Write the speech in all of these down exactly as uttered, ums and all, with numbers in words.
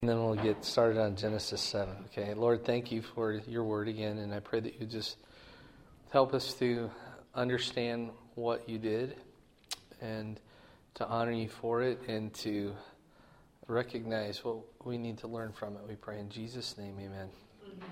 And then we'll get started on Genesis seven. Okay, Lord, thank you for your word again, and I pray that you just help us to understand what you did and to honor you for it and to recognize what we need to learn from it. We pray in Jesus' name, amen. Amen.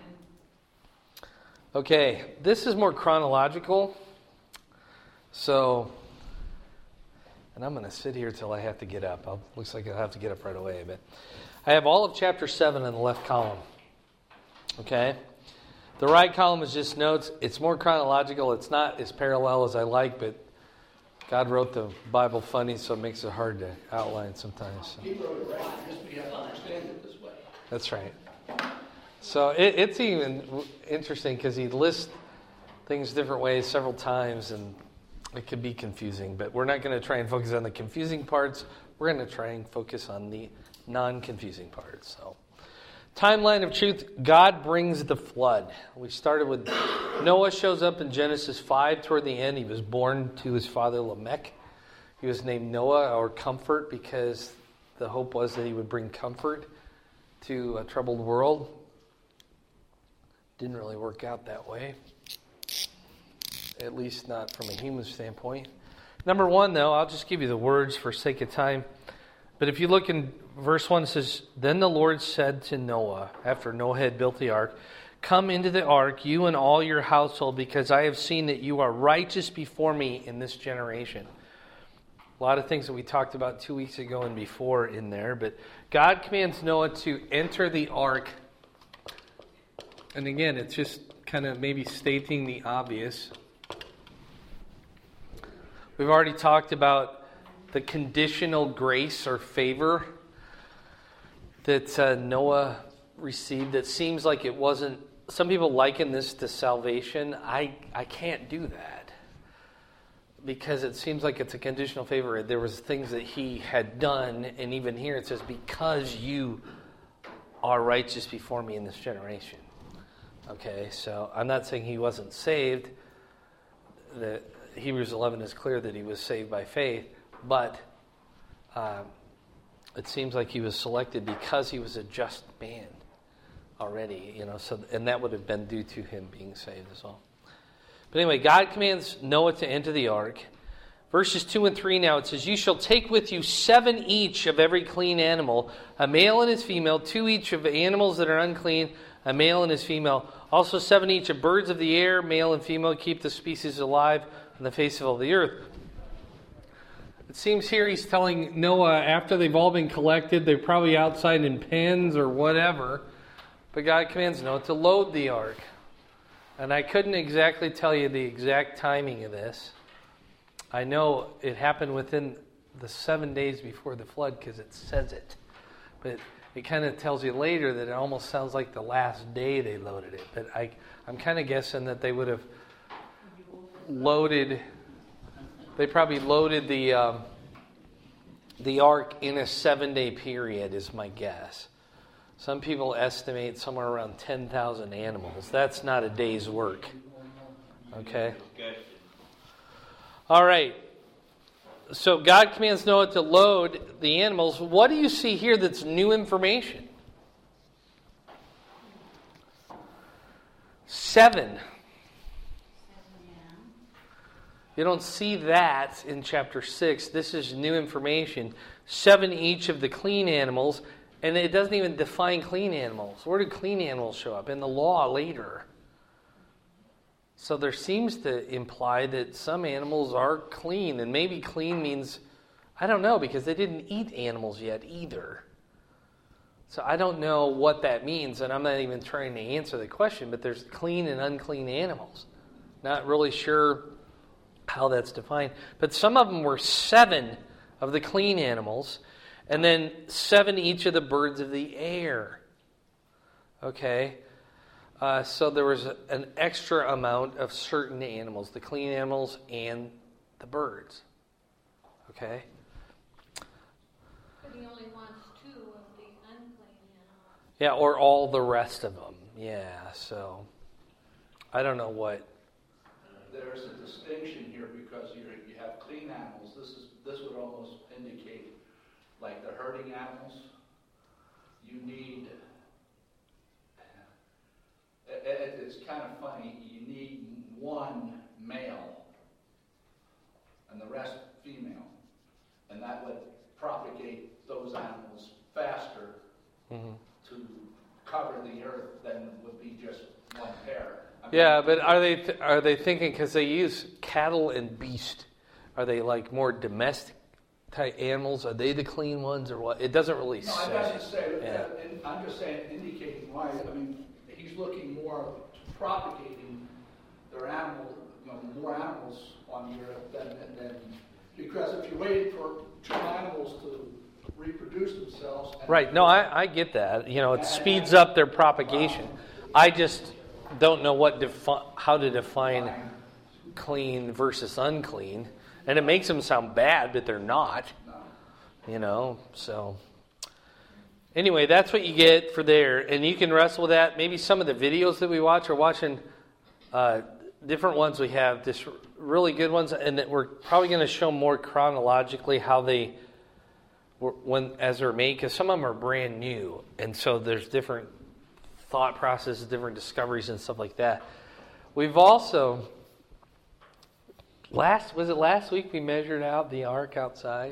Okay, this is more chronological. So, and I'm going to sit here till I have to get up. I'll, looks like I'll have to get up right away, but I have all of chapter seven in the left column. Okay? The right column is just notes. It's more chronological. It's not as parallel as I like, but God wrote the Bible funny, so it makes it hard to outline sometimes. So. He wrote it right, just we have to understand it this way. That's right. So it, it's even interesting because he lists things different ways several times, and it could be confusing. But we're not going to try and focus on the confusing parts. We're going to try and focus on the non-confusing parts. So, timeline of truth, God brings the flood. We started with Noah shows up in Genesis five toward the end. He was born to his father Lamech. He was named Noah, or comfort, because the hope was that he would bring comfort to a troubled world. Didn't really work out that way. At least not from a human standpoint. Number one, though, I'll just give you the words for sake of time. But if you look in verse one, it says, Then the Lord said to Noah, after Noah had built the ark, Come into the ark, you and all your household, because I have seen that you are righteous before me in this generation. A lot of things that we talked about two weeks ago and before in there. But God commands Noah to enter the ark. And again, it's just kind of maybe stating the obvious. We've already talked about the conditional grace or favor that uh, Noah received. That seems like it wasn't. Some people liken this to salvation. I, I can't do that because it seems like it's a conditional favor. There was things that he had done, and even here it says, because you are righteous before me in this generation. Okay, so I'm not saying he wasn't saved. The Hebrews eleven is clear that he was saved by faith. But uh, it seems like he was selected because he was a just man already, you know. So, and that would have been due to him being saved as well. But anyway, God commands Noah to enter the ark. Verses two and three now, it says, You shall take with you seven each of every clean animal, a male and his female, two each of animals that are unclean, a male and his female. Also seven each of birds of the air, male and female, keep the species alive on the face of all the earth. It seems here he's telling Noah, after they've all been collected, they're probably outside in pens or whatever, but God commands Noah to load the ark. And I couldn't exactly tell you the exact timing of this. I know it happened within the seven days before the flood because it says it. But it kind of tells you later that it almost sounds like the last day they loaded it. But I, I'm kind of guessing that they would have loaded... They probably loaded the um, the ark in a seven-day period, is my guess. Some people estimate somewhere around ten thousand animals. That's not a day's work. Okay? All right. So God commands Noah to load the animals. What do you see here that's new information? Seven. You don't see that in chapter six. This is new information. Seven each of the clean animals. And it doesn't even define clean animals. Where do clean animals show up? In the law later. So there seems to imply that some animals are clean. And maybe clean means, I don't know, because they didn't eat animals yet either. So I don't know what that means. And I'm not even trying to answer the question. But there's clean and unclean animals. Not really sure how that's defined. But some of them were seven of the clean animals, and then seven each of the birds of the air. Okay? Uh, so there was a, an extra amount of certain animals, the clean animals and the birds. Okay? But he only wants two of the unclean animals. Yeah, or all the rest of them. Yeah, so I don't know what. There's a distinction here because you you have clean animals. This is this would almost indicate like the herding animals. you need, it, it, it's kind of funny, you need one male and the rest female. And that would propagate those animals faster mm-hmm. to cover the earth than it would be just one pair. I mean, yeah, but are they th- are they thinking, because they use cattle and beast, are they like more domestic type animals? Are they the clean ones or what? It doesn't really no, say. No, I just say, yeah. that in, I'm just saying, indicating why. I mean, he's looking more to propagating their animal, you know, more animals on the earth than, than because if you wait for two animals to reproduce themselves, and right? No, I, I get that. You know, it speeds up their propagation. I just don't know what defi- how to define clean versus unclean, and it makes them sound bad, but they're not. You know, so anyway, that's what you get for there, and you can wrestle with that. Maybe some of the videos that we watch are watching uh, different ones. We have just really good ones, and that we're probably going to show more chronologically how they were when as they're made, because some of them are brand new, and so there's different thought processes, different discoveries, and stuff like that. We've also last was it last week we measured out the ark outside.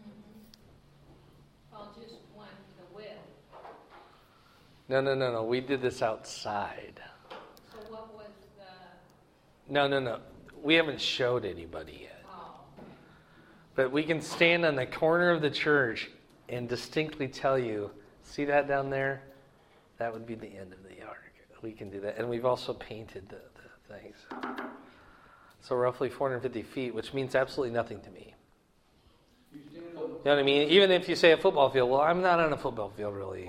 No, no, no, no. We did this outside. So what was the... No, no, no. We haven't showed anybody yet. Oh. But we can stand on the corner of the church and distinctly tell you, see that down there? That would be the end of the ark. We can do that. And we've also painted the, the things. So roughly four hundred fifty feet, which means absolutely nothing to me. You know what I mean? Even if you say a football field, well, I'm not on a football field, really.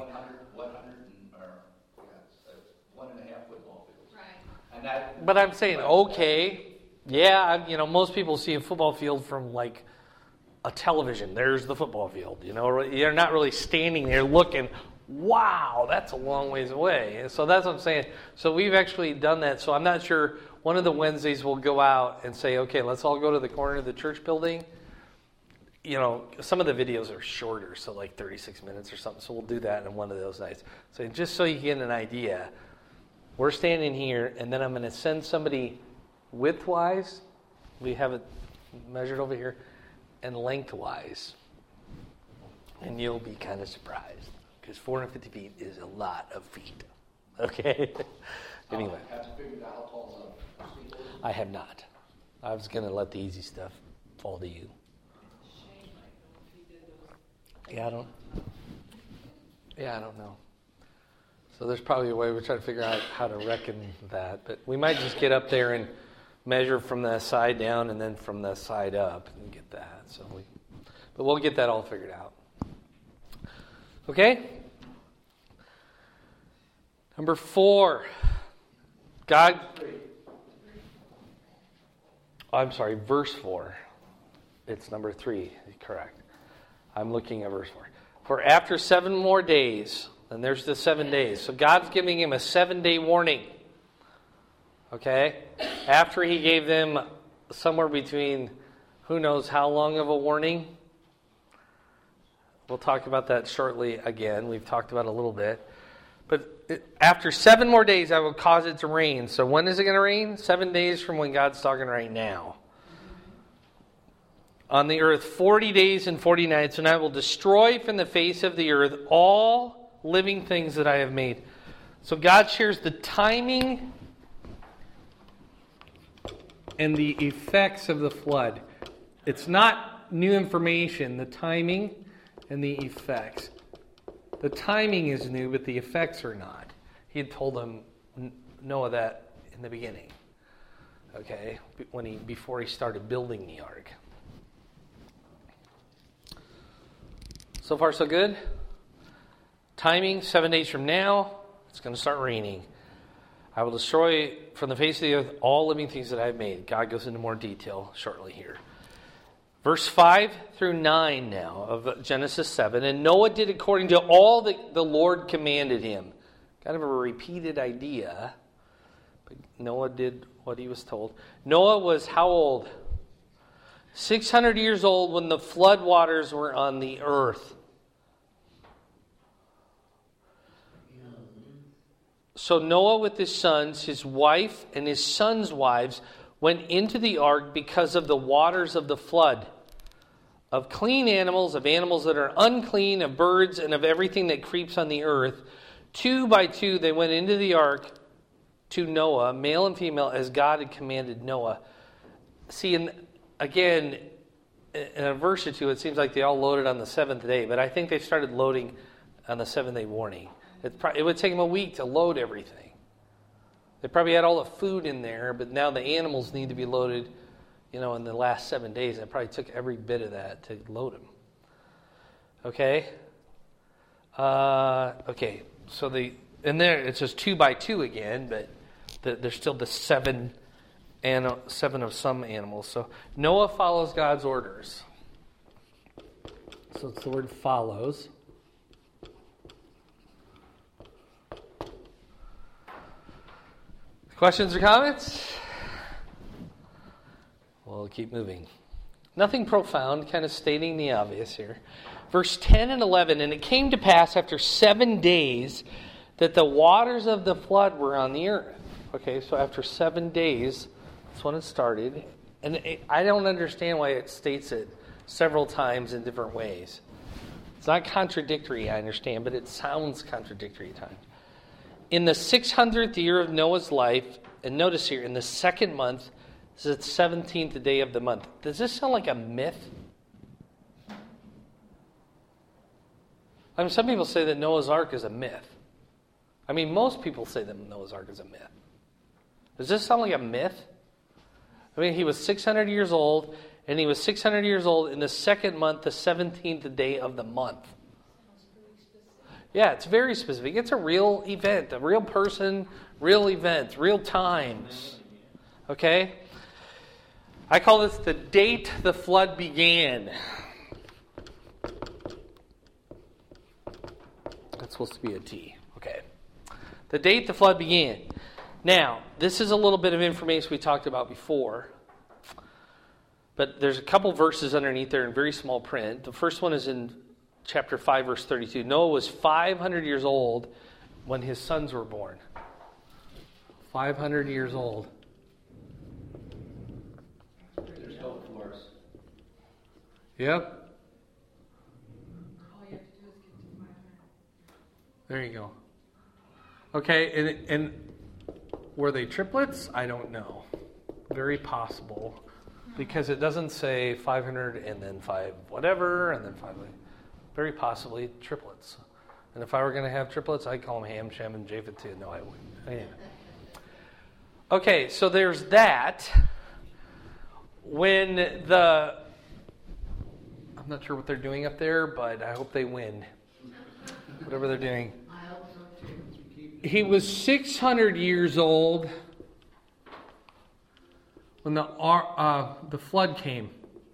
And that, but I'm saying, okay, yeah, I'm, you know, most people see a football field from like a television. There's the football field, you know. You're not really standing there looking, wow, that's a long ways away. And so that's what I'm saying. So we've actually done that. So I'm not sure, one of the Wednesdays we'll go out and say, okay, let's all go to the corner of the church building. You know, some of the videos are shorter, so like thirty-six minutes or something. So we'll do that on one of those nights. So just so you get an idea, we're standing here, and then I'm going to send somebody widthwise. We have it measured over here, and lengthwise. And you'll be kind of surprised, because four hundred fifty feet is a lot of feet. Okay? Anyway. Have you figured out how tall the steeple is? I have not. I was going to let the easy stuff fall to you. Yeah, I don't. Yeah, I don't know. So there's probably a way we're trying to figure out how to reckon that. But we might just get up there and measure from the side down and then from the side up and get that. So we, but we'll get that all figured out. Okay? Number four. God. Oh, I'm sorry, verse four. It's number three, correct. I'm looking at verse four. For after seven more days... And there's the seven days. So God's giving him a seven-day warning. Okay? After he gave them somewhere between who knows how long of a warning. We'll talk about that shortly again. We've talked about it a little bit. But it, after seven more days, I will cause it to rain. So when is it going to rain? Seven days from when God's talking right now. On the earth, forty days and forty nights, and I will destroy from the face of the earth all living things that I have made. So God shares the timing and the effects of the flood. It's not new information, the timing and the effects. The timing is new, but the effects are not. He had told them Noah that in the beginning. Okay, when he before he started building the ark. So far, so good. Timing, seven days from now, it's going to start raining. I will destroy from the face of the earth all living things that I have made. God goes into more detail shortly here. Verse five through nine now of Genesis seven. And Noah did according to all that the Lord commanded him. Kind of a repeated idea. But Noah did what he was told. Noah was how old? six hundred years old when the flood waters were on the earth. So Noah with his sons, his wife, and his sons' wives went into the ark because of the waters of the flood, of clean animals, of animals that are unclean, of birds, and of everything that creeps on the earth. Two by two they went into the ark to Noah, male and female, as God had commanded Noah. See, in, again, in a verse or two, it seems like they all loaded on the seventh day, but I think they started loading on the seventh day morning. It, pro- it would take them a week to load everything. They probably had all the food in there, but now the animals need to be loaded, you know, in the last seven days. And it probably took every bit of that to load them. Okay? Uh, okay, so the, and there, it's just two by two again, but the, there's still the seven, and seven of some animals. So Noah follows God's orders. So it's the word follows. Questions or comments? We'll keep moving. Nothing profound, kind of stating the obvious here. Verse ten and eleven, and it came to pass after seven days that the waters of the flood were on the earth. Okay, so after seven days, that's when it started. And it, I don't understand why it states it several times in different ways. It's not contradictory, I understand, but it sounds contradictory at times. In the six hundredth year of Noah's life, and notice here, in the second month, this is the seventeenth day of the month. Does this sound like a myth? I mean, some people say that Noah's Ark is a myth. I mean, most people say that Noah's Ark is a myth. Does this sound like a myth? I mean, he was six hundred years old, and he was six hundred years old in the second month, the seventeenth day of the month. Yeah, it's very specific. It's a real event, a real person, real events, real times. Okay? I call this the date the flood began. That's supposed to be a T. Okay. The date the flood began. Now, this is a little bit of information we talked about before. But there's a couple verses underneath there in very small print. The first one is in chapter five, verse thirty-two. Noah was five hundred years old when his sons were born. five hundred years old. There's hope for us. Yep. There you go. Okay, and, and were they triplets? I don't know. Very possible. Because it doesn't say five hundred and then five whatever, and then five... Very possibly triplets. And if I were going to have triplets, I'd call them Ham, Shem, and Japheth too. No, I wouldn't. Yeah. Okay, so there's that. When the... I'm not sure what they're doing up there, but I hope they win. Whatever they're doing. I hope so too. He was six hundred years old when the uh, the flood came.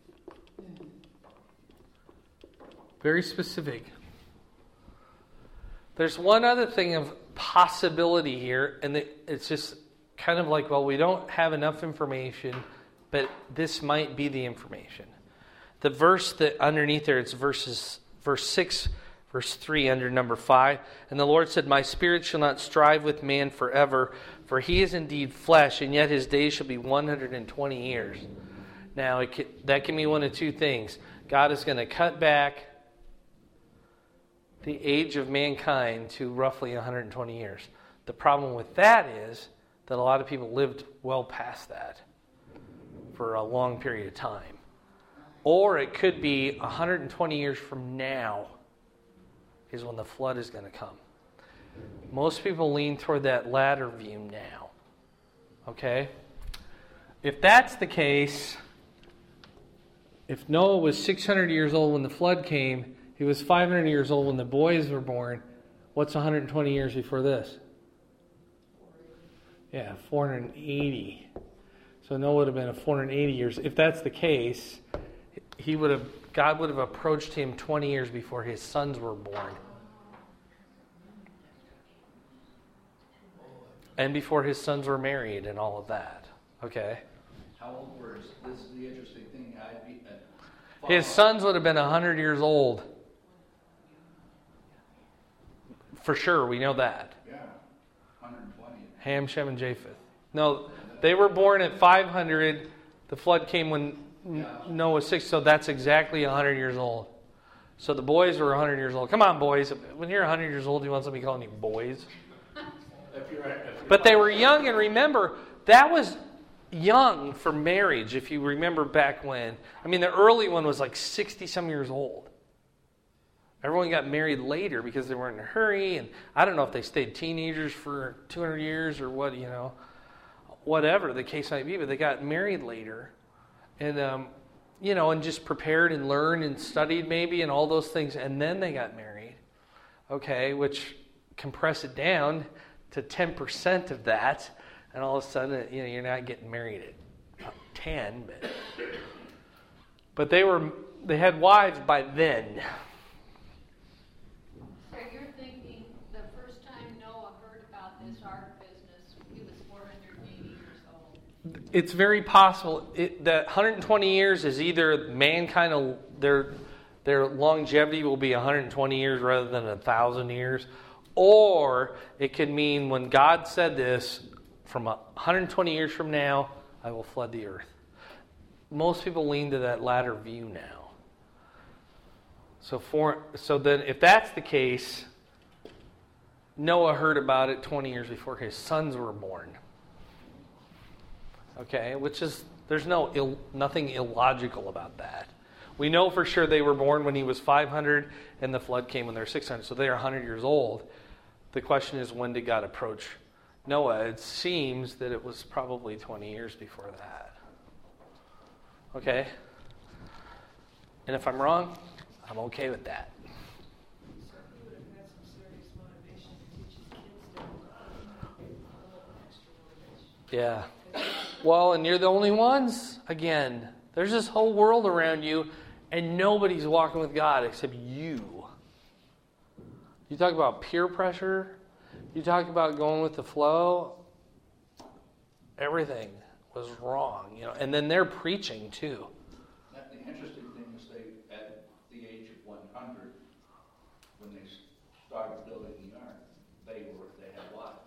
Very specific. There's one other thing of possibility here, and it's just kind of like, well, we don't have enough information, but this might be the information. The verse that underneath there, it's verses, verse six, verse three under number five. And the Lord said, "My spirit shall not strive with man forever, for he is indeed flesh, and yet his days shall be one hundred twenty years. Now, it can, that can mean one of two things. God is going to cut back the age of mankind to roughly one hundred twenty years. The problem with that is that a lot of people lived well past that for a long period of time. Or it could be one hundred twenty years from now is when the flood is going to come. Most people lean toward that latter view now. Okay? If that's the case, if Noah was six hundred years old when the flood came, he was five hundred years old when the boys were born. What's one hundred twenty years before this? Yeah, four hundred eighty. So Noah would have been a four hundred eighty years. If that's the case, he would have God would have approached him twenty years before his sons were born. And before his sons were married and all of that. Okay? How old were his, this is the interesting thing. I'd be, uh, His sons would have been one hundred years old. For sure, we know that. Yeah, one hundred Ham, Shem, and Japheth. No, they were born at five hundred. The flood came when Noah was six, so that's exactly one hundred years old. So the boys were one hundred years old. Come on, boys. When you're one hundred years old, you want somebody calling you boys? If you're, if you're But they were young, and remember, that was young for marriage, if you remember back when. I mean, the early one was like sixty-some years old. Everyone got married later because they weren't in a hurry, and I don't know if they stayed teenagers for two hundred years or what, you know, whatever the case might be, but they got married later. And, um, you know, and just prepared and learned and studied maybe and all those things, and then they got married. Okay, which compress it down to ten percent of that, and all of a sudden, you know, you're not getting married at ten, but but they were they had wives by then. So you're thinking the first time Noah heard about this ark business, he was four hundred eighty years old. It's very possible it, that one hundred twenty years is either mankind will, their their longevity will be one hundred twenty years rather than a thousand years, or it could mean when God said this, from one hundred twenty years from now, I will flood the earth. Most people lean to that latter view now. So for so then, if that's the case, Noah heard about it twenty years before his sons were born. Okay, which is, there's no Ill, nothing illogical about that. We know for sure they were born when he was five hundred and the flood came when they were six hundred, so they are one hundred years old. The question is, when did God approach Noah? It seems that it was probably twenty years before that. Okay? And if I'm wrong, I'm okay with that. So he would have had some serious motivation to teach his kids to a little extra motivation. Yeah. Well, and you're the only ones. Again, there's this whole world around you, and nobody's walking with God except you. You talk about peer pressure. You talk about going with the flow. Everything was wrong, you know. And then they're preaching too. That, the interesting thing is they, at the age of one hundred, when they started building the ark, they were they had wives.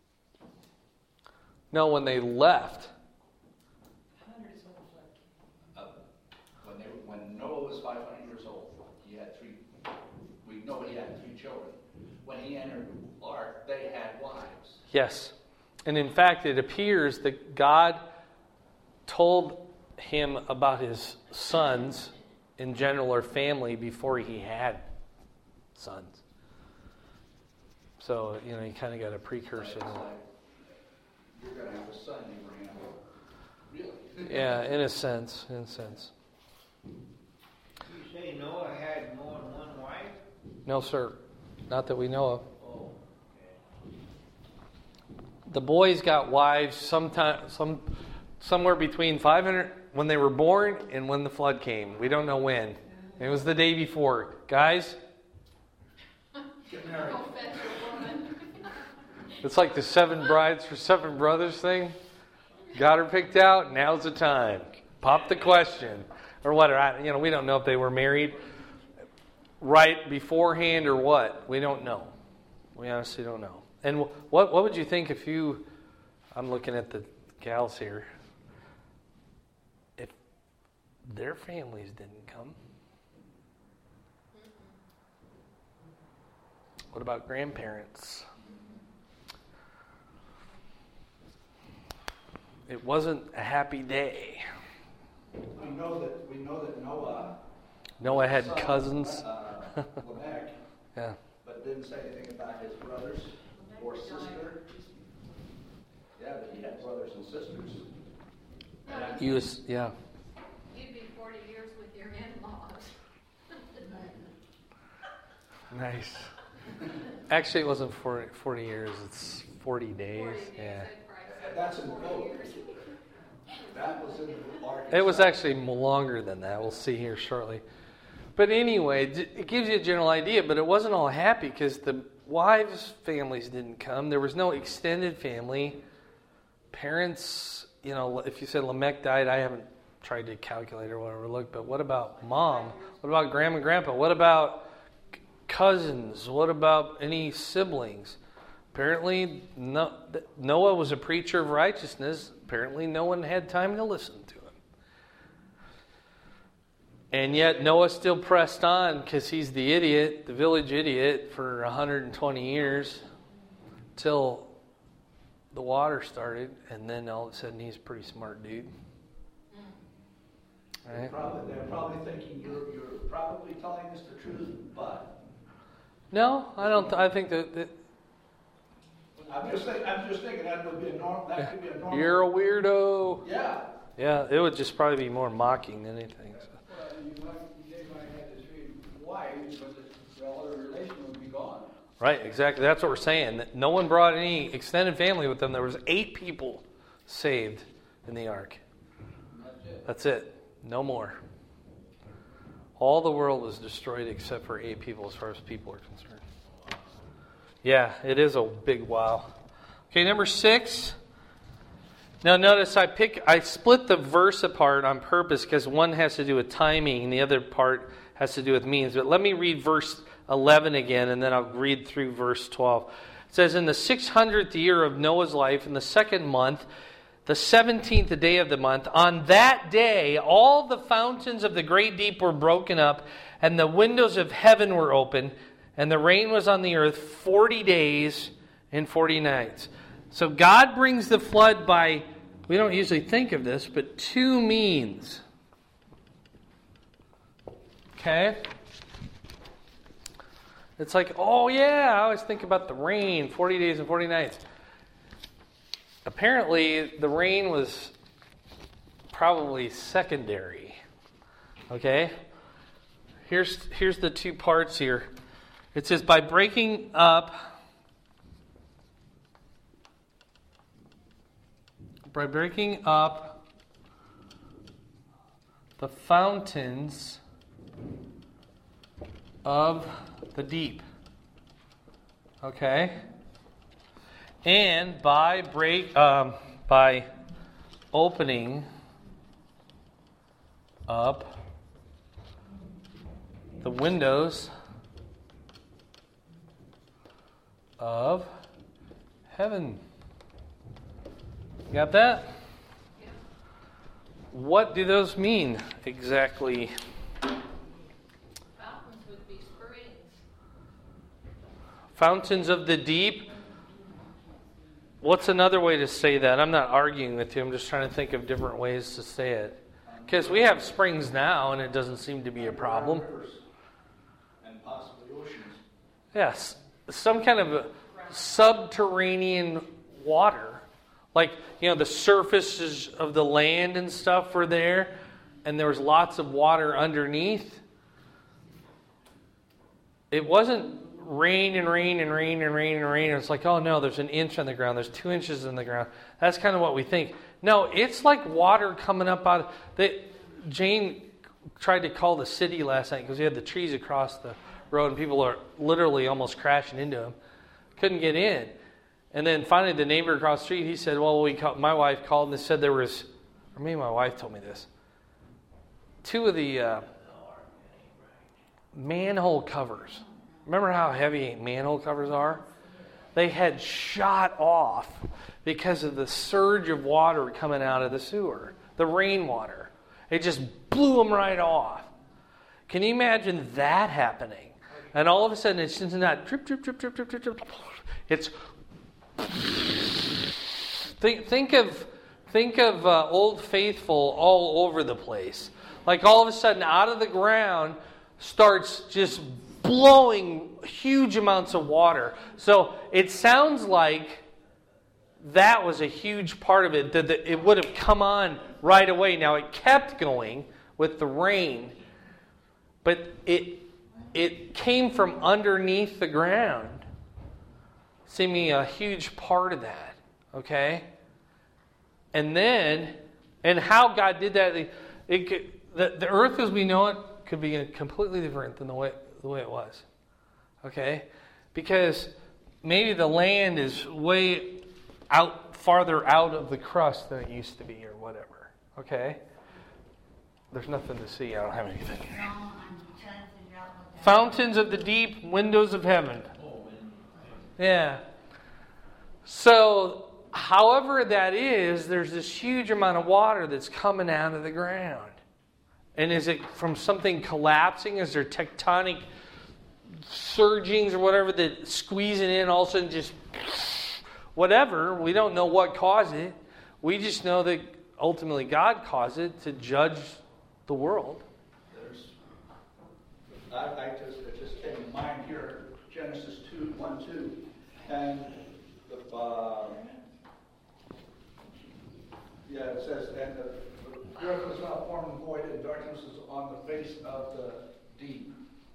No, when they left. Hundred is when the flood came. Uh, when they were, when Noah was five hundred years old, he had three. We know he had three children. When he entered the ark, they had wives. Yes. And in fact, it appears that God told him about his sons in general or family before he had sons. So, you know, he kind of got a precursor. It's like, you're going to have a son, Abraham. Really? Yeah, in a sense, in a sense. You say Noah had more than one wife? No, sir. Not that we know of. Oh, okay. The boys got wives sometime, some, somewhere between five hundred when they were born and when the flood came. We don't know when. It was the day before. Guys, Get married. Go fetch a woman. it's like the seven brides for seven brothers thing. Got her picked out. Now's the time. Pop the question. Or what? Or, you know, we don't know if they were married right beforehand or what. We don't know. We honestly don't know. And what what would you think if you, I'm looking at the gals here, if their families didn't come? What about grandparents? It wasn't a happy day. We know that we know that Noah. Noah had son, cousins. Uh, Lamech, Yeah. but didn't say anything about his brothers or sister. Yeah, but he had brothers and sisters. And He was, yeah. You'd be forty years with your in-laws. Nice. Actually, it wasn't forty, forty years. It's forty days. forty days, Yeah. I'd probably say That's in the forty boat. years. that was in the ark. It was itself. actually longer than that. We'll see here shortly. But anyway, it gives you a general idea. But it wasn't all happy because the wives' families didn't come. There was no extended family. Parents, you know, if you said Lamech died, I haven't tried to calculate or whatever. Look, but what about mom? What about grandma and grandpa? What about cousins? What about any siblings? Apparently, no, Noah was a preacher of righteousness. Apparently, no one had time to listen to him. And yet, Noah still pressed on because he's the idiot, the village idiot, for one hundred twenty years till the water started. And then all of a sudden, he's a pretty smart dude. They're Right? probably, they're probably thinking you're, you're probably telling us the truth, but No, I don't. I think that, that I'm just thinking, I'm just thinking that would be a norm, that could be a normal. you're a weirdo. Yeah. Yeah, it would just probably be more mocking than anything. So. Well, you might, they might have the three wives, but the, well, the relation would be gone. Right, exactly. That's what we're saying. That no one brought any extended family with them. There was eight people saved in the ark. That's it. That's it. No more. All the world was destroyed except for eight people as far as people are concerned. Yeah, it is a big wow. Okay, number six. Now notice I pick I split the verse apart on purpose because one has to do with timing and the other part has to do with means. But let me read verse eleven again and then I'll read through verse twelve. It says, in the six hundredth year of Noah's life, in the second month, the seventeenth day of the month, on that day, all the fountains of the great deep were broken up, and the windows of heaven were opened, and the rain was on the earth forty days and forty nights. So God brings the flood by, we don't usually think of this, but two means. Okay? It's like, oh yeah, I always think about the rain, forty days and forty nights. Apparently, the rain was probably secondary. Okay? Here's, here's the two parts here. It says, by breaking up, by breaking up the fountains of the deep. Okay? And by break, um, by opening up the windows of heaven. Got that? Yeah. What do those mean exactly? Fountains would be springs. Fountains of the deep. What's another way to say that? I'm not arguing with you. I'm just trying to think of different ways to say it. Because we have springs now, and it doesn't seem to be a problem. Rivers and possibly oceans. Yes, some kind of a subterranean water. Like, you know, the surfaces of the land and stuff were there, and there was lots of water underneath. It wasn't rain and rain and rain and rain and rain. It's like, oh no, there's an inch on the ground. There's two inches in the ground. That's kind of what we think. No, it's like water coming up out of... They, Jane tried to call the city last night because we had the trees across the road and people are literally almost crashing into them. Couldn't get in. And then finally the neighbor across the street, he said, well, we called, my wife called and they said there was... Or maybe my wife told me this. Two of the uh, manhole covers... Remember how heavy manhole covers are? They had shot off because of the surge of water coming out of the sewer. The rainwater. It just blew them right off. Can you imagine that happening? And all of a sudden it's just not drip, drip, drip, drip, drip, drip, drip. It's... Think, think of, think of uh, Old Faithful all over the place. Like all of a sudden out of the ground starts just blowing huge amounts of water. So it sounds like that was a huge part of it, that it would have come on right away. Now it kept going with the rain, but it it came from underneath the ground. Seeming a huge part of that, okay? And then, and how God did that, it, it could, the, the earth as we know it could be completely different than the way the way it was. Okay? Because maybe the land is way out farther out of the crust than it used to be or whatever. Okay? There's nothing to see. I don't have anything. Fountains of the deep, windows of heaven. Yeah. So, however that is, there's this huge amount of water that's coming out of the ground. And is it from something collapsing? Is there tectonic surgings or whatever that squeezing in all of a sudden just whatever? We don't know what caused it. We just know that ultimately God caused it to judge the world. There's, I, I just, it just came to mind here, Genesis two, one, two. And, the, uh, yeah, it says, and the, the earth was not formed and void, and darkness is on the face of the deep.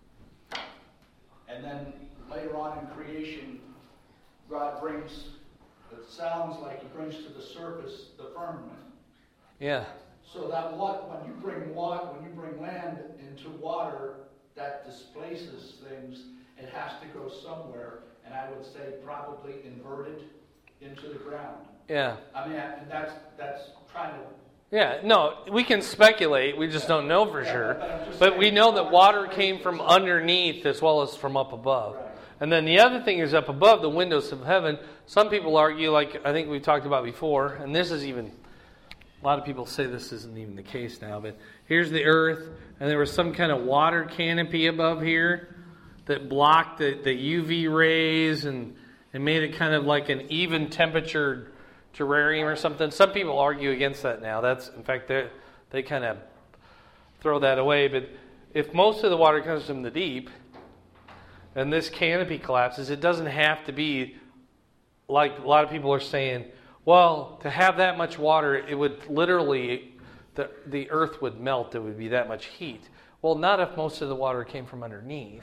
And then later on in creation, God brings, it sounds like he brings to the surface the firmament. Yeah. So that what when you bring water, when you bring land into water, that displaces things. It has to go somewhere, and I would say probably inverted into the ground. Yeah. I mean, and that's that's trying to. Yeah, no, we can speculate. We just don't know for Yeah, sure. but I'm just But we saying, know that water water came from displaces. underneath as well as from up above. Right. And then the other thing is up above, the windows of heaven. Some people argue, like I think we talked about before, and this is even, a lot of people say this isn't even the case now, but here's the earth, and there was some kind of water canopy above here that blocked the, the U V rays and, and made it kind of like an even temperature terrarium or something. Some people argue against that now. That's, in fact, they they kind of throw that away. But if most of the water comes from the deep, and this canopy collapses, it doesn't have to be like a lot of people are saying, well, to have that much water, it would literally, the, the earth would melt. It would be that much heat. Well, not if most of the water came from underneath.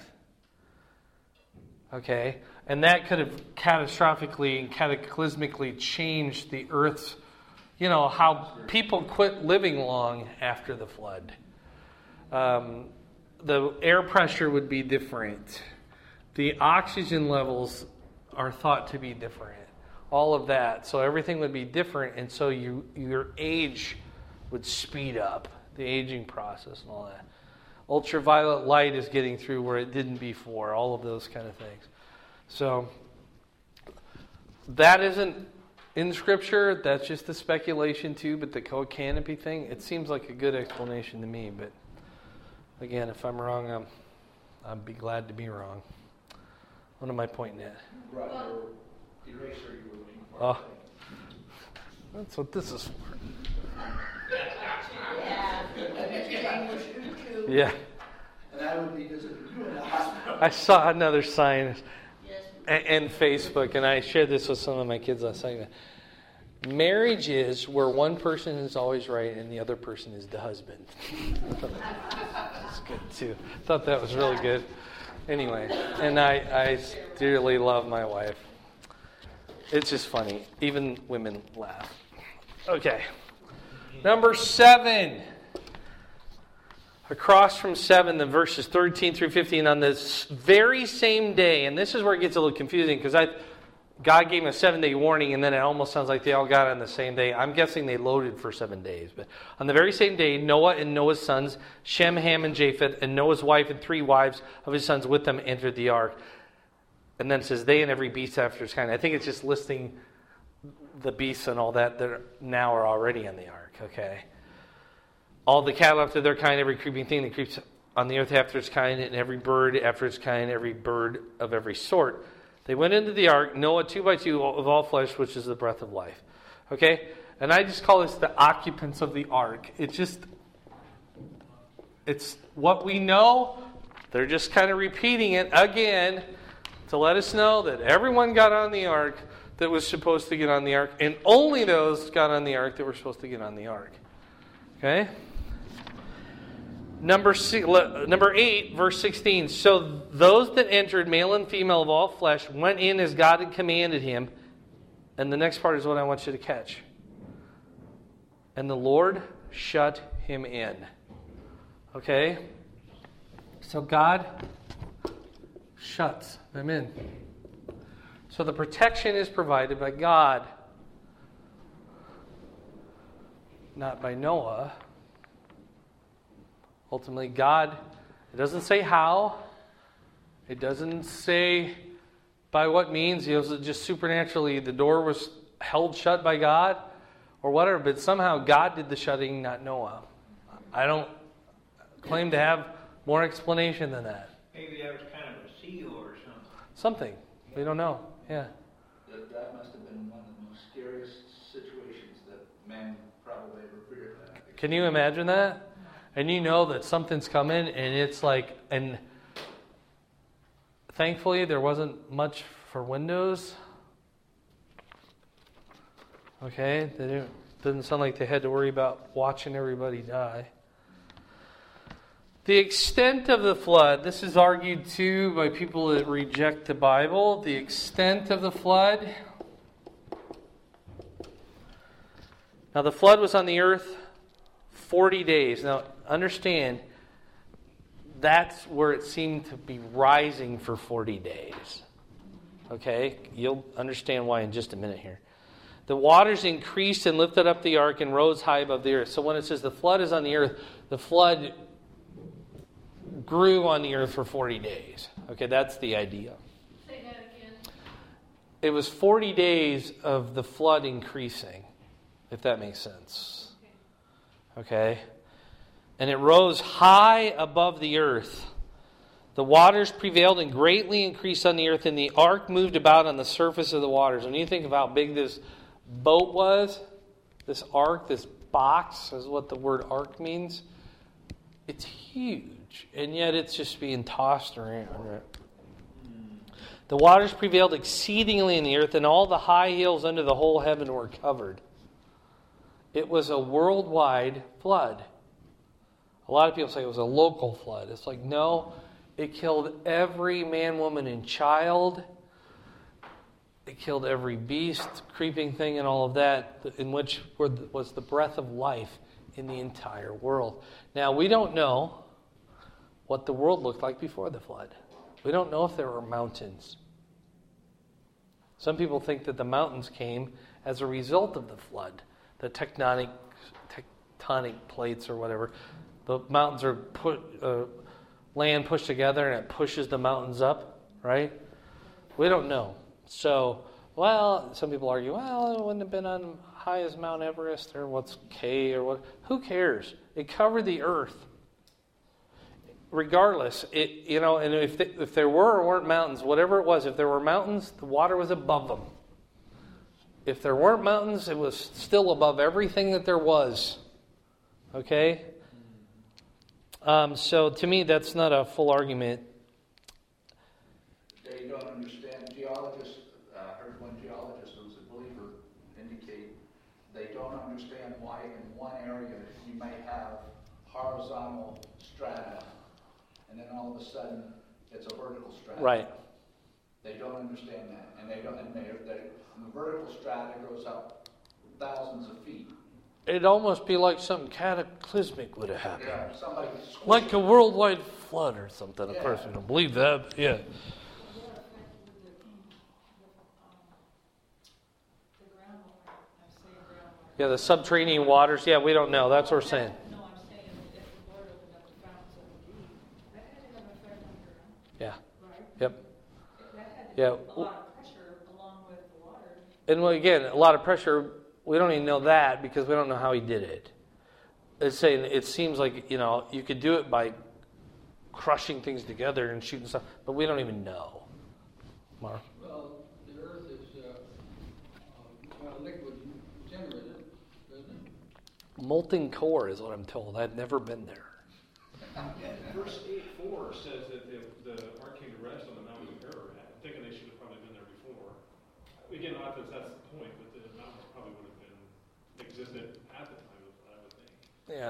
Okay? And that could have catastrophically and cataclysmically changed the earth's, you know, how people quit living long after the flood. Um, the air pressure would be different. The oxygen levels are thought to be different. All of that. So everything would be different, and so you, your age would speed up, the aging process and all that. Ultraviolet light is getting through where it didn't before, all of those kind of things. So that isn't in Scripture. That's just a speculation too, but the canopy thing, it seems like a good explanation to me. But again, if I'm wrong, I'm, I'd be glad to be wrong. What am I pointing at? Right, your eraser you were looking for. Oh, that's what this is for. Yeah. And I would be visiting you in the hospital. I saw another sign and Facebook, and I shared this with some of my kids last night. Marriage is where one person is always right and the other person is the husband. That's good too. Thought that was really good. Anyway, and I, I dearly love my wife. It's just funny. Even women laugh. Okay. Number seven. Across from seven, the verses thirteen through fifteen, on this very same day, and this is where it gets a little confusing, because I, God gave them a seven-day warning, and then it almost sounds like they all got on the same day. I'm guessing they loaded for seven days. But on the very same day, Noah and Noah's sons, Shem, Ham, and Japheth, and Noah's wife and three wives of his sons with them entered the ark. And then it says, they and every beast after its kind. I think it's just listing the beasts and all that that are, now are already on the ark, okay? All the cattle after their kind, every creeping thing that creeps on the earth after its kind, and every bird after its kind, every bird of every sort. They went into the ark, Noah two by two of all flesh, which is the breath of life. Okay? And I just call this the occupants of the ark. It's just, it's what we know. They're just kind of repeating it again to let us know that everyone got on the ark that was supposed to get on the ark, and only those got on the ark that were supposed to get on the ark. Okay? Number six, number eight, verse sixteen. So those that entered, male and female of all flesh, went in as God had commanded him. And the next part is what I want you to catch. And the Lord shut him in. Okay? So God shuts them in. So the protection is provided by God, not by Noah. Ultimately, God, it doesn't say how. It doesn't say By what means? Was it just supernaturally the door was held shut by God or whatever? But somehow God did the shutting, not Noah. I don't claim to have more explanation than that. Maybe that was kind of a seal or something. Something. We don't know. Yeah. That, that must have been one of the most scariest situations that man probably ever feared. That. Can you imagine that? And you know that something's coming, and it's like, and thankfully there wasn't much for windows. Okay, they didn't, didn't sound like they had to worry about watching everybody die. The extent of the flood, this is argued too by people that reject the Bible. The extent of the flood. Now the flood was on the earth forty days. Now understand, that's where it seemed to be rising for forty days. Okay? You'll understand why in just a minute here. The waters increased and lifted up the ark and rose high above the earth. So when it says the flood is on the earth, the flood grew on the earth for forty days. Okay, that's the idea. Say that again. It was forty days of the flood increasing, if that makes sense. Okay? And it rose high above the earth. The waters prevailed and greatly increased on the earth, and the ark moved about on the surface of the waters. When you think of how big this boat was, this ark, this box, is what the word ark means. It's huge, and yet it's just being tossed around. The waters prevailed exceedingly in the earth, and all the high hills under the whole heaven were covered. It was a worldwide flood. A lot of people say it was a local flood. It's like, no, it killed every man, woman, and child. It killed every beast, creeping thing, and all of that, in which was the breath of life in the entire world. Now, we don't know what the world looked like before the flood. We don't know if there were mountains. Some people think that the mountains came as a result of the flood, the tectonic tectonic plates or whatever. The mountains are put, uh, land pushed together, and it pushes the mountains up, right? We don't know. So, well, some people argue, well, it wouldn't have been on high as Mount Everest or what's K or what. Who cares? It covered the earth. Regardless, it you know, and if they, if there were or weren't mountains, whatever it was, if there were mountains, the water was above them. If there weren't mountains, it was still above everything that there was. Okay? Um, so to me, that's not a full argument. They don't understand. Geologists, I uh, heard one geologist who was a believer indicate they don't understand why in one area you may have horizontal strata, and then all of a sudden it's a vertical strata. Right. They don't understand that, and they don't. And they, they, and the vertical strata goes up thousands of feet. It'd almost be like something cataclysmic would have happened. Yeah, somebody Like a worldwide flood or something. Yeah. Of course, we don't believe that, but yeah. Yeah, the subterranean waters. Yeah, we don't know. That's what we're saying. No, I'm saying if the Lord opened up the fountains of the deep, that had to have an effect on the ground, Yeah. right? Yep. That had to Yeah. be a lot of pressure along with the water. And well, again, a lot of pressure. We don't even know that because we don't know how he did it. It's saying it seems like, you know, you could do it by crushing things together and shooting stuff, but we don't even know. Mark? Well, the earth is, uh, uh, well, liquid generated, isn't it? Molten core is what I'm told. I've never been there. Verse eight four says that the, the ark came to rest on the mountain of Ararat. I'm thinking they should have probably been there before. Again, not that that's the point, but the mountains probably would have been existed at the time of that, I would think. Yeah.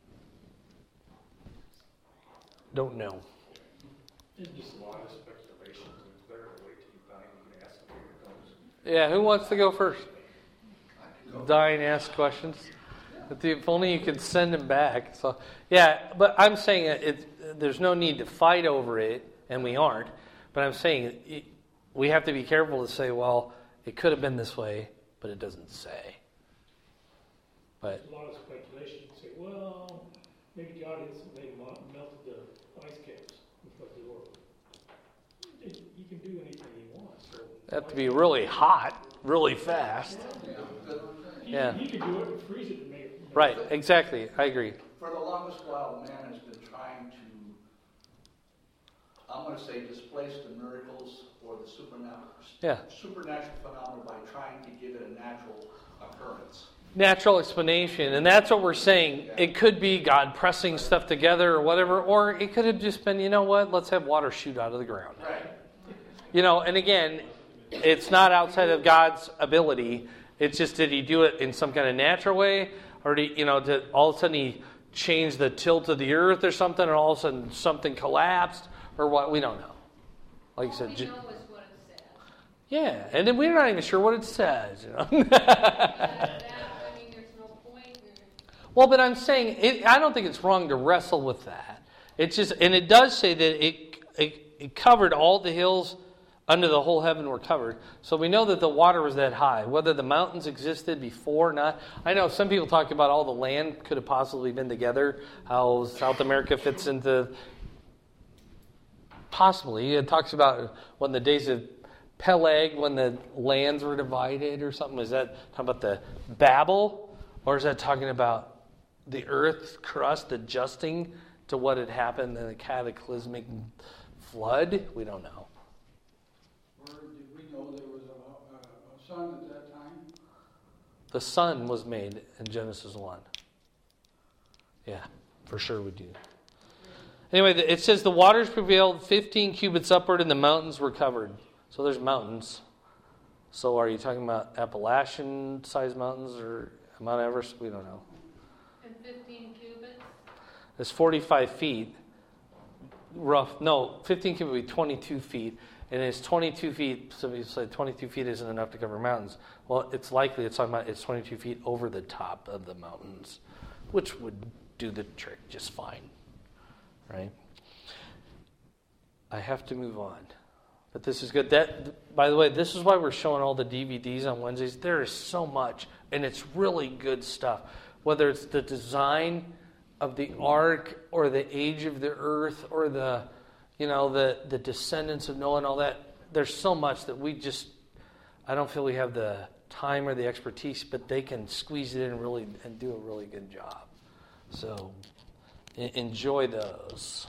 Don't know. There's just a lot of speculation. It's better to wait till you die and you can ask them where it goes. Yeah, who wants to go first? Dying ask questions. If only you could send them back. So, yeah, but I'm saying it, it, there's no need to fight over it, and we aren't. But I'm saying it, we have to be careful to say, well, it could have been this way, but it doesn't say. But There's a lot of speculation. You say, well, maybe God instantly melted the ice caps and flooded the world. You can do anything he wants, They have to be really hot, really fast. He, Yeah. he could do it and freeze it and make it. Right, exactly. I agree. For the longest while, man has been trying to, I'm going to say, displace the miracles or the supernatural, Yeah. supernatural phenomena by trying to give it a natural occurrence. Natural explanation, and that's what we're saying. It could be God pressing stuff together or whatever, or it could have just been, you know what, let's have water shoot out of the ground. Right. You know, and again, it's not outside of God's ability. It's just, did he do it in some kind of natural way? Or, did he, you know, did all of a sudden he change the tilt of the earth or something, and all of a sudden something collapsed, or what? We don't know. Like you All said, we j- know is what it says. yeah, and then we're not even sure what it says. You know. That, that, I mean, there's no point in, Well, but I'm saying it, I don't think it's wrong to wrestle with that. It's just, and it does say that it, it it covered all the hills under the whole heaven were covered. So we know that the water was that high. Whether the mountains existed before or not, I know some people talk about all the land could have possibly been together. How South America fits into. Possibly, it talks about when the days of Peleg, when the lands were divided or something. Is that talking about the Babel? Or is that talking about the earth's crust adjusting to what had happened in the cataclysmic flood? We don't know. Or did we know there was a, a, a sun at that time? The sun was made in Genesis one. Yeah, for sure we do. Anyway, it says the waters prevailed fifteen cubits upward and the mountains were covered. So there's mountains. So are you talking about Appalachian-sized mountains or Mount Everest? We don't know. and fifteen cubits. It's forty-five feet. Rough. No, fifteen cubits would be twenty-two feet. And it's twenty-two feet. Some people say twenty-two feet isn't enough to cover mountains. Well, it's likely it's talking about it's twenty-two feet over the top of the mountains, which would do the trick just fine. Right? I have to move on. But this is good. That, by the way, this is why we're showing all the D V Ds on Wednesdays. There is so much, and it's really good stuff. Whether it's the design of the ark, or the age of the earth, or the, you know, the, the descendants of Noah and all that. There's so much that we just, I don't feel we have the time or the expertise, but they can squeeze it in really and do a really good job. So enjoy those.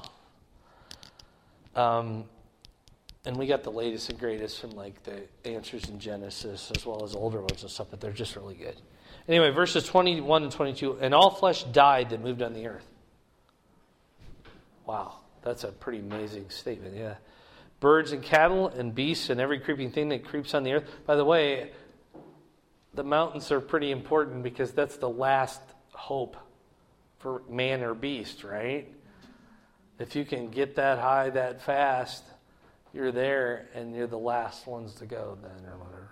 Um, and we got the latest and greatest from like the answers in Genesis as well as older ones and stuff, but they're just really good. Anyway, verses twenty-one and twenty-two, and all flesh died that moved on the earth. Wow, that's a pretty amazing statement, yeah. Birds and cattle and beasts and every creeping thing that creeps on the earth. By the way, the mountains are pretty important because that's the last hope for man or beast, right? If you can get that high that fast, you're there and you're the last ones to go then or whatever.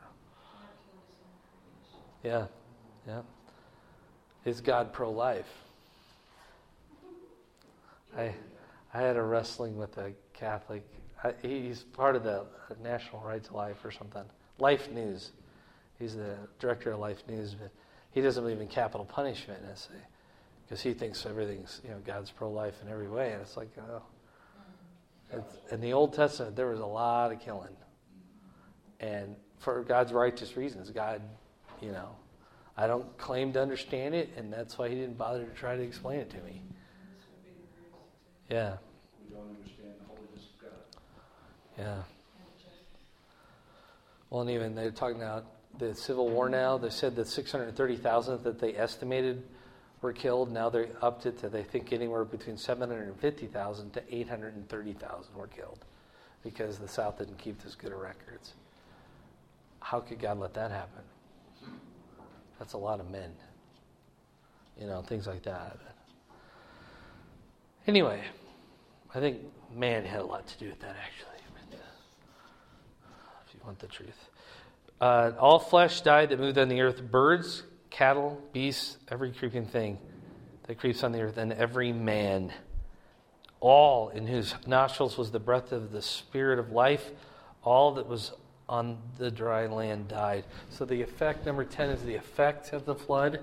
Yeah, yeah. Is God pro-life? I I had a wrestling with a Catholic. I, he's part of the National Right to Life or something. Life News. He's the director of Life News, but he doesn't believe in capital punishment, I say. Because he thinks everything's, you know, God's pro-life in every way. And it's like, oh. It's, in the Old Testament, there was a lot of killing. And for God's righteous reasons. God, you know, I don't claim to understand it, and that's why he didn't bother to try to explain it to me. Yeah. We don't understand the holiness of God. Yeah. Well, and even they're talking about the Civil War now. They said that six hundred thirty thousand that they estimated were killed. Now they're upped it to, they think, anywhere between seven hundred fifty thousand to eight hundred thirty thousand were killed because the South didn't keep as good of records. How could God let that happen? That's a lot of men. You know, things like that. Anyway, I think man had a lot to do with that, actually. But, uh, if you want the truth. Uh, all flesh died that moved on the earth. Birds, cattle, beasts, every creeping thing that creeps on the earth, and every man, all in whose nostrils was the breath of the Spirit of life, all that was on the dry land died. So the effect, number ten, is the effect of the flood.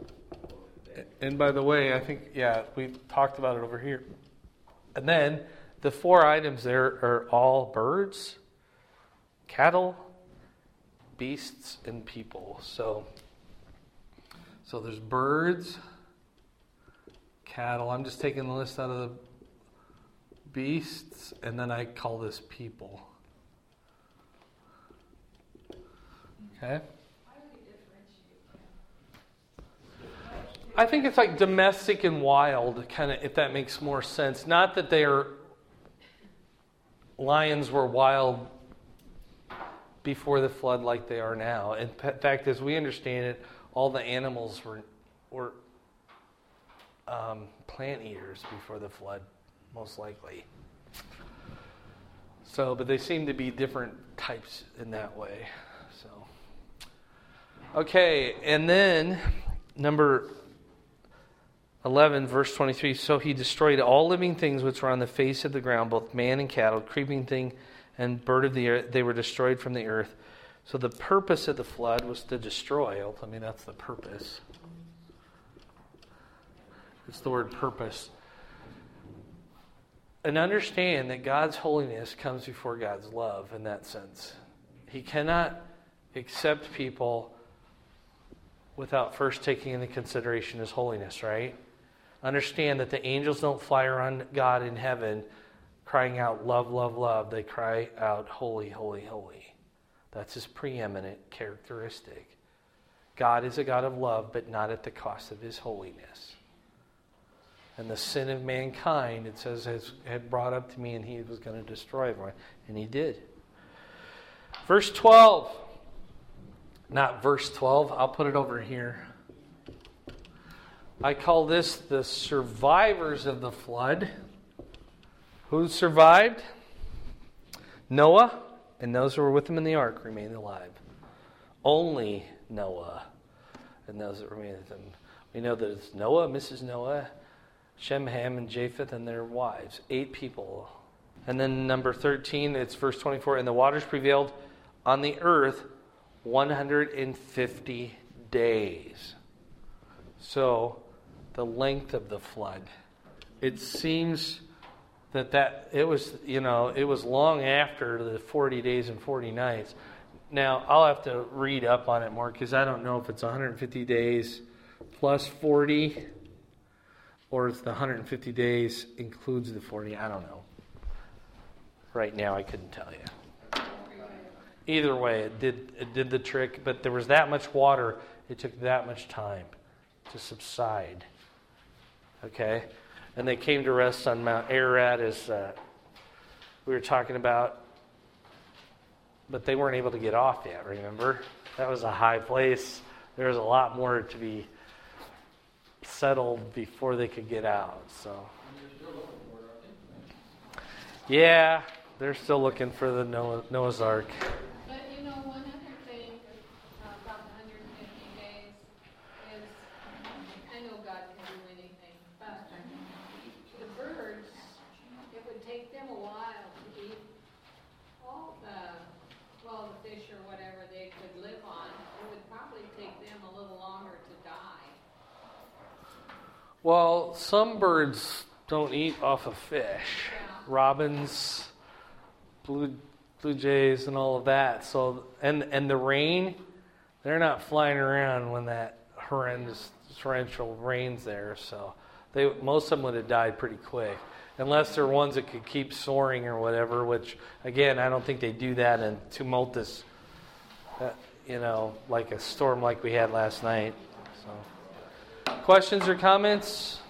And by the way, I think, yeah, we talked about it over here. And then the four items there are all birds, cattle, beasts, and people. So, so there's birds, cattle. I'm just taking the list out of the beasts, and then I call this people. Okay? I think it's like domestic and wild, kind of, if that makes more sense. Not that they are lions were wild before the flood like they are now. In fact, as we understand it, all the animals were were um, plant eaters before the flood, most likely. So, but they seem to be different types in that way. So, okay, and then number eleven, verse twenty-three, so he destroyed all living things which were on the face of the ground, both man and cattle, creeping thing and bird of the earth. They were destroyed from the earth. So the purpose of the flood was to destroy. I mean, that's the purpose. It's the word purpose. And understand that God's holiness comes before God's love in that sense. He cannot accept people without first taking into consideration his holiness, right? Understand that the angels don't fly around God in heaven crying out, love, love, love. They cry out, holy, holy, holy. That's his preeminent characteristic. God is a God of love, but not at the cost of his holiness. And the sin of mankind, it says, has, had brought up to me, and he was going to destroy everyone. And he did. Verse twelve. Not verse twelve. I'll put it over here. I call this the survivors of the flood. Who survived? Noah and those who were with him in the ark remained alive. Only Noah and those that remained with him. We know that it's Noah, Missus Noah, Shem, Ham, and Japheth and their wives. Eight people. And then number thirteen, it's verse twenty-four. And the waters prevailed on the earth one hundred fifty days. So, the length of the flood. It seems that that it was, you know, it was long after the forty days and forty nights. Now, I'll have to read up on it more because I don't know if it's one hundred fifty days plus forty or it's the one hundred fifty days includes the forty. I don't know. Right now, I couldn't tell you. Either way, it did it did the trick, but there was that much water, it took that much time to subside. Okay? And they came to rest on Mount Ararat, as uh, we were talking about, but they weren't able to get off yet, remember? That was a high place. There was a lot more to be settled before they could get out. So, yeah, they're still looking for the Noah, Noah's Ark. But you know, one other thing uh, about the one hundred fifty days is, I know God can do anything, but the birds, it would take them a while to eat all the, well, the fish or whatever they could live on. It would probably take them a little longer to die. Well, some birds don't eat off of fish. Yeah. Robins, blue blue jays, and all of that. So, and and the rain, they're not flying around when that horrendous torrential rain's there. So, they most of them would have died pretty quick, unless they're ones that could keep soaring or whatever. Which, again, I don't think they do that in tumultuous, uh, you know, like a storm like we had last night. So, questions or comments?